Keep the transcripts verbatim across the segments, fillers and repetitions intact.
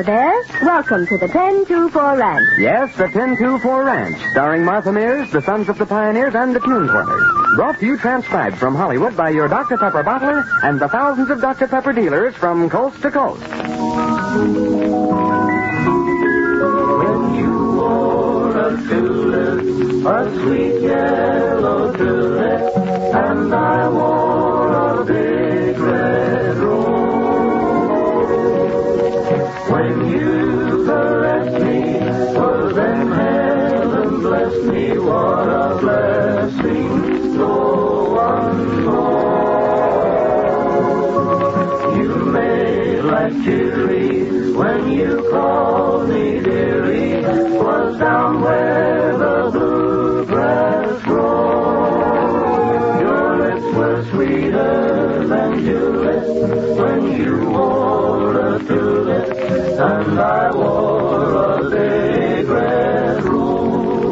there. Welcome to the ten two four Ranch. Yes, the ten two four Ranch, starring Martha Mears, the Sons of the Pioneers, and the Tune Quarters. Brought to you transcribed from Hollywood by your Doctor Pepper bottler and the thousands of Doctor Pepper dealers from coast to coast. When you wore a tulip, a sweet yellow tulip, and I wore a big red rose. When you caressed me, well then heaven bless me, what a blessing, no one knows. You made like Jerry when you called me dearie, was down where the bluegrass grows. Your lips were sweeter than tulips when you wore a tulip, and I wore a big red rose.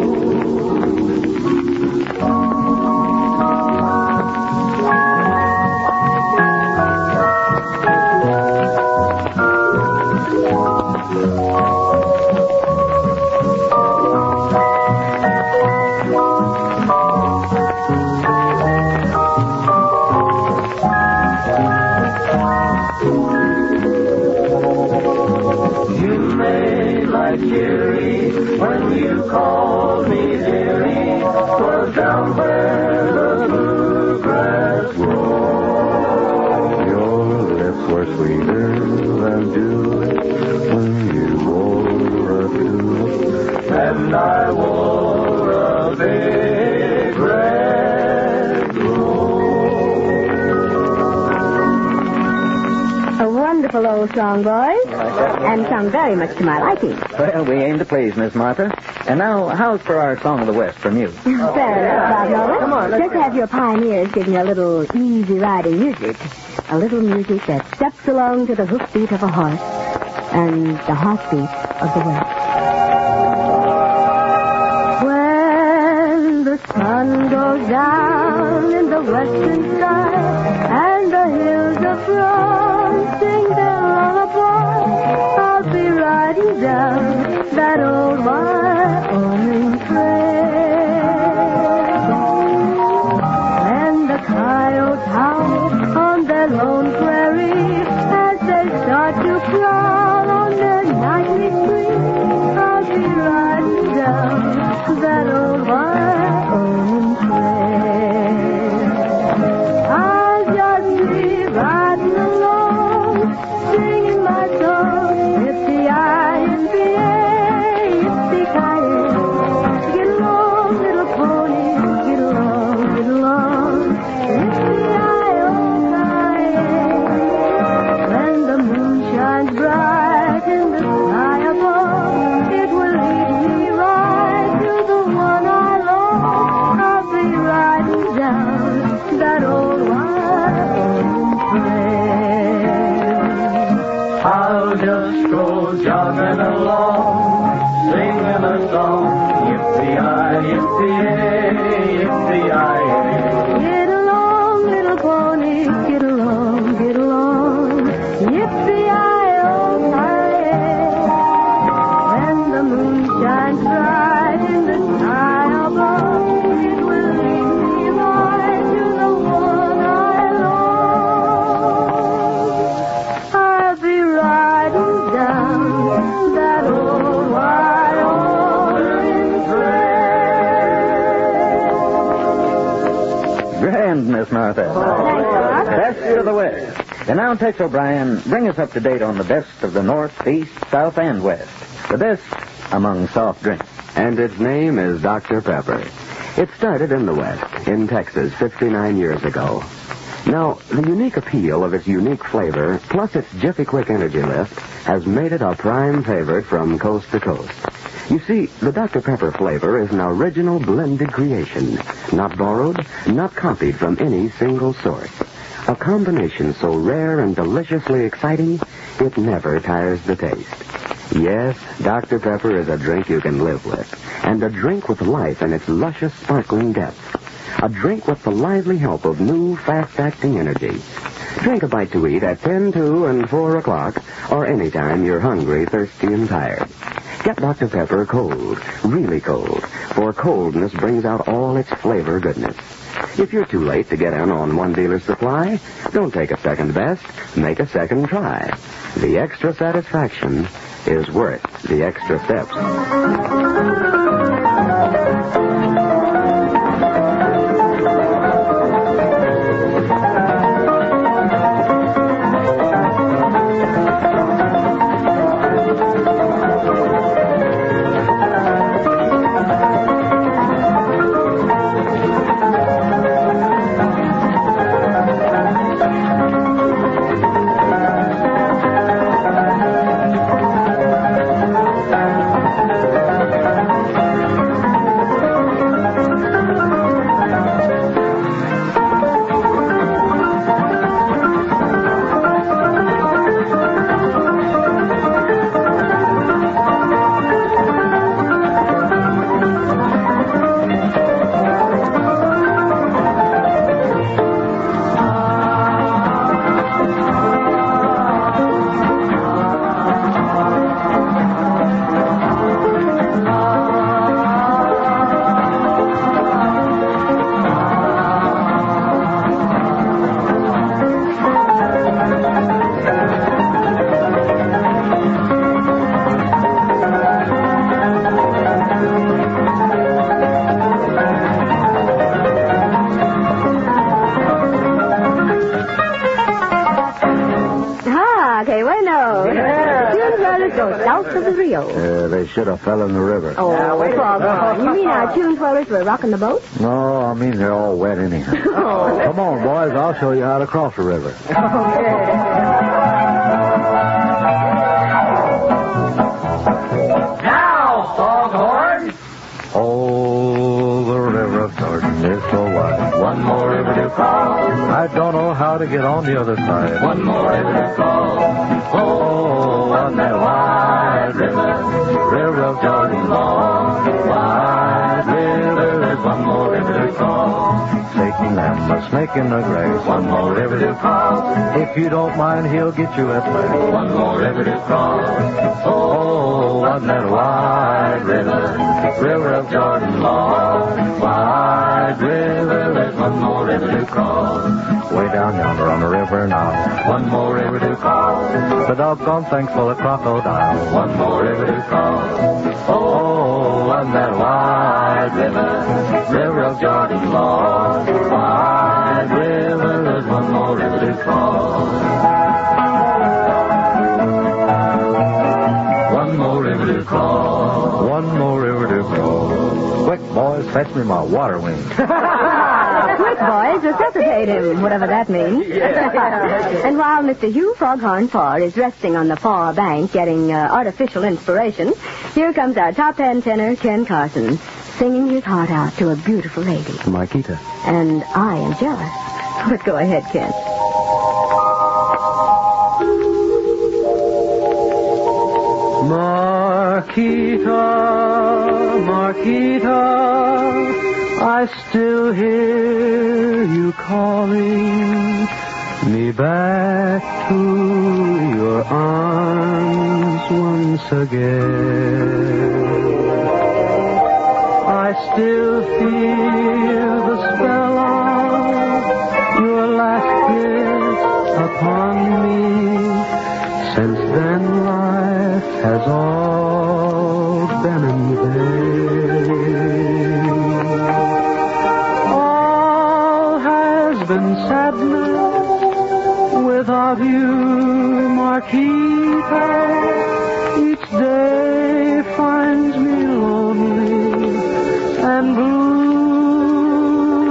When you called me dearie, was down where the bluegrass grows. Your lips were sweeter than dew when you wore a tulip, and I wore a big red rose. A wonderful old song, boys, and sung very much to my liking. Well, we aim to please, Miss Martha. And now, how's for our Song of the West from you? Fair enough, Bob Nolan. Come on, just have your pioneers give me a little easy riding music. A little music that steps along to the hoofbeat of a horse and the heartbeat of the West. When the sun goes down in the western sky and the hills of France sing their lullaby, I'll be riding down that old Wyoming trail. And the coyotes howl on their lone prairie as they start to prowl on their nightly spree. I'll be riding down that old Wyoming trail. I'll just be riding along, singing my song, yippee-yi, yippee-yay, yippee-ki-yay. Get along, little pony, get along, get along, yippee-yi-oh-ki-yay. When the moon shines bright in the sky above, it will lead me right to the one I love. I'll be riding down that old Wyoming trail. I'll just go jogging along, singing a song, yippee-yi, yippee-yay, yippee-yi-yay. Get along, little pony, get along, get along, yippee-yi-oh-ki-yay. When the moon shines bright in the sky above, it will lead me right to the one I love. I'll be riding down that old Wyoming trail. Grand, Miss Martha. Best of the West. And now, Tex O'Brien, bring us up to date on the best of the North, East, South, and West. The best among soft drinks. and its name is Doctor Pepper. It started in the West, in Texas, fifty-nine years ago. Now, the unique appeal of its unique flavor, plus its Jiffy Quick energy lift, has made it a prime favorite from coast to coast. You see, the Doctor Pepper flavor is an original blended creation, not borrowed, not copied from any single source. A combination so rare and deliciously exciting, it never tires the taste. Yes, Doctor Pepper is a drink you can live with, and a drink with life in its luscious, sparkling depths. A drink with the lively help of new, fast-acting energy. Drink a bite to eat at ten, two, and four o'clock, or any time you're hungry, thirsty, and tired. Get Doctor Pepper cold, really cold, for coldness brings out all its flavor goodness. If you're too late to get in on one dealer's supply, don't take a second best, make a second try. The extra satisfaction is worth the extra steps. South of the Rio. Uh, they should have fell in the river. Oh, Foghorn. You mean our tune twirlers were rocking the boat? No, I mean they're all wet anyhow. Oh. Come on, boys. I'll show you how to cross the river. Now, Foghorn! Oh, the river of Jordan is so wide. One more river to cross. I don't know how to get on the other side. One more river to cross. Oh, on that wide river, river of Jordan long. Wide river, there's one more river to cross. Shaking lamb, a snake in the grass. One more river to cross. If you don't mind, he'll get you at last. One more river to cross. Oh, on that wide river, river of Jordan long. Wide river, there's one more river to cross. Way down yonder on the river now. One more river to cross. The doggone thing's full of crocodile. One more river to cross. Oh, on that wide river, river of Jordan long. Wide river, there's one more river to cross. One more river to cross. One more river to cross. Quick, boys, fetch me my water wings. Quick, boys, resuscitate him, whatever that means. And while Mister Hugh Foghorn Farr is resting on the far bank getting uh, artificial inspiration, here comes our top end tenor, Ken Carson, singing his heart out to a beautiful lady. Marquita. And I am jealous. But go ahead, Ken. Marquita, Marquita, I still hear you calling me back to your arms once again. I still feel the spell of your last kiss upon me. Since then life has all been in vain. All has been sadness without you, Marquita. Each day finds me lonely and blue.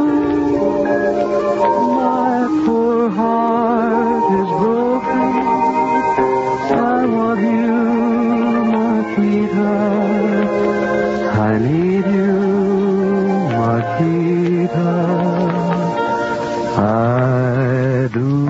My poor heart is broken. I want you, Marquita. I need you, Marquita. I do.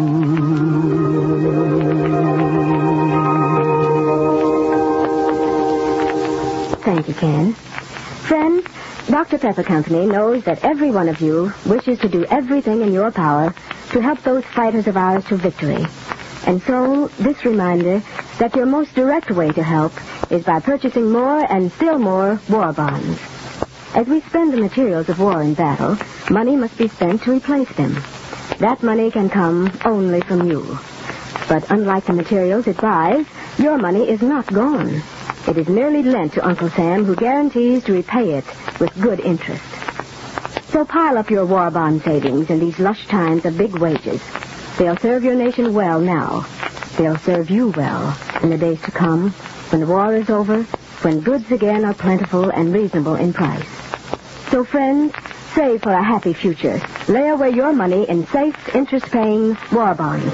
Thank you, Ken. Friends, Doctor Pepper Company knows that every one of you wishes to do everything in your power to help those fighters of ours to victory. And so, this reminder that your most direct way to help is by purchasing more and still more war bonds. As we spend the materials of war and battle, money must be spent to replace them. That money can come only from you. But unlike the materials it buys, your money is not gone. It is merely lent to Uncle Sam, who guarantees to repay it with good interest. So pile up your war bond savings in these lush times of big wages. They'll serve your nation well now. They'll serve you well in the days to come, when the war is over, when goods again are plentiful and reasonable in price. So, friends, save for a happy future. Lay away your money in safe, interest-paying war bonds.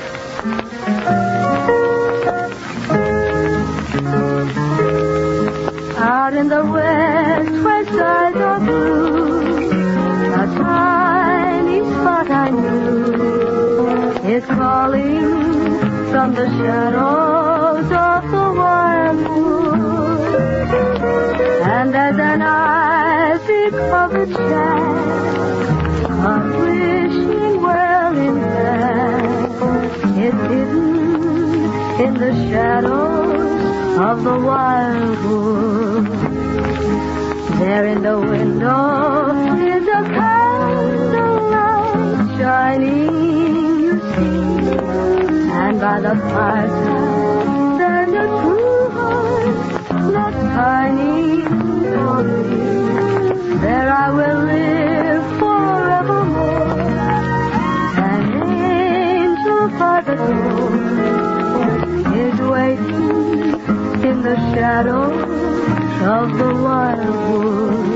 Out in the west, where skies are blue, a tiny spot I knew is calling from the shadows of the wildwood. And as an ivy-covered shack, a wishing well in bed is hidden in the shadows of the wildwood. There in the window is a candlelight shining, you see, and by the fireside there's a true heart that's pining for me. There I will live forevermore, an angel by the door is waiting in the shadows of the wildwood.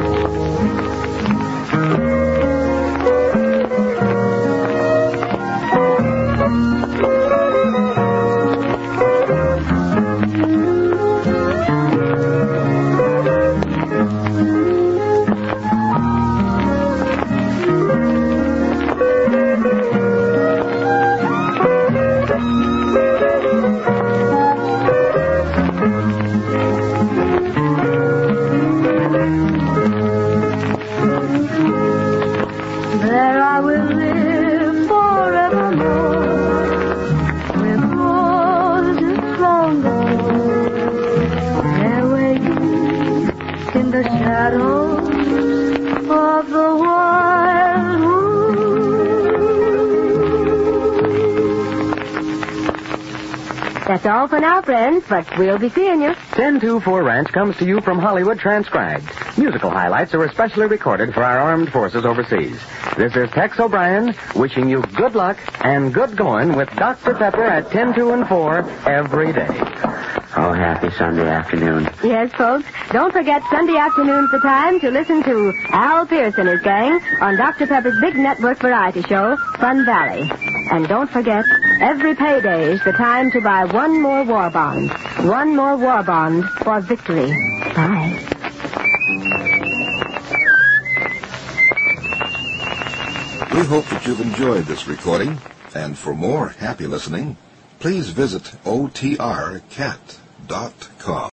That's all for now, friends, but we'll be seeing you. ten two four Ranch comes to you from Hollywood transcribed. Musical highlights are especially recorded for our armed forces overseas. This is Tex O'Brien wishing you good luck and good going with Doctor Pepper at ten, two, and four every day. Oh, happy Sunday afternoon. Yes, folks. Don't forget Sunday afternoon's the time to listen to Al Pierce and his gang on Doctor Pepper's big network variety show, Fun Valley. And don't forget, every payday is the time to buy one more war bond. One more war bond for victory. Bye. We hope that you've enjoyed this recording, and for more happy listening, please visit O T R cat dot com.